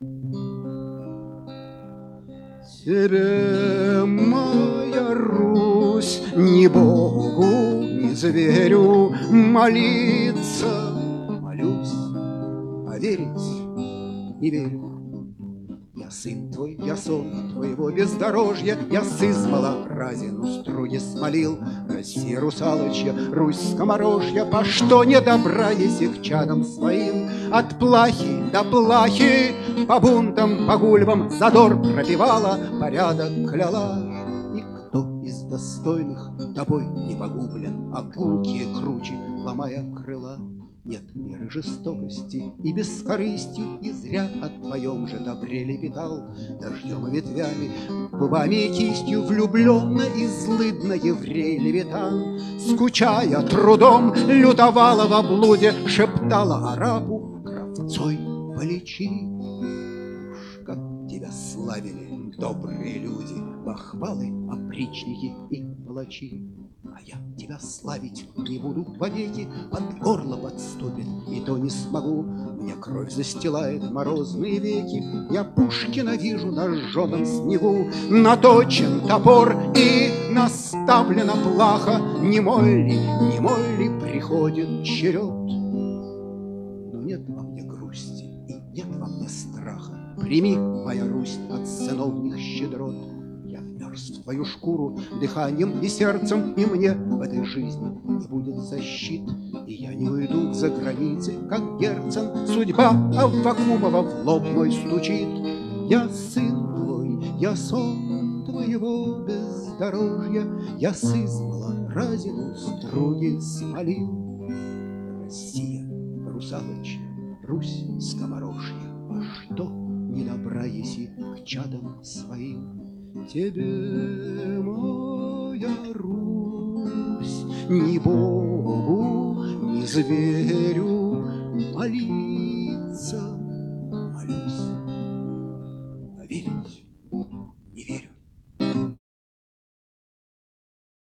Тебе, моя Русь, ни Богу, ни зверю молиться молюсь, а верить не верю. Я сын твой, я сон твоего бездорожья, я сызмала разину струги смолил. Россия русалочья, Русь скоморожья, по что не добра еси к чадам своим? От плахи до плахи, по бунтам, по гульбам задор пропевала, порядок кляла. Никто из достойных тобой не погублен, а гулкие кручи, ломая крыла. Нет меры жестокости и бескорыстью, и зря о твоем же добре лепетал. Дождем и ветвями, губами и кистью влюбленно и злыдно еврей Левитан, скучая трудом, лютовала во блуде, шептала арабу: кравцой полечи. Уж как тебя славили добрые люди, бахвалы, опричники и палачи. А я тебя славить не буду вовеки, под горло подступит, и то не смогу. Мне кровь застилает морозные веки, я Пушкина вижу на жженом снегу. Наточен топор и наставлена плаха, не мой ли приходит черед? Но нет во мне грусти и нет во мне страха. Прими, моя Русь, от сыновних щедрот. В твою шкуру дыханием и сердцем, и мне в этой жизни не будет защит, и я не уйду за границы, как Герцен. Судьба Аввакумова в лоб мой стучит. Я сын твой, я сон твоего бездорожья, я сызмала разину струги смолил. Россия русалочья, Русь скоморожья, а что не добра еси к чадам своим? Тебе, моя Русь, ни Богу, ни зверю молиться молюсь.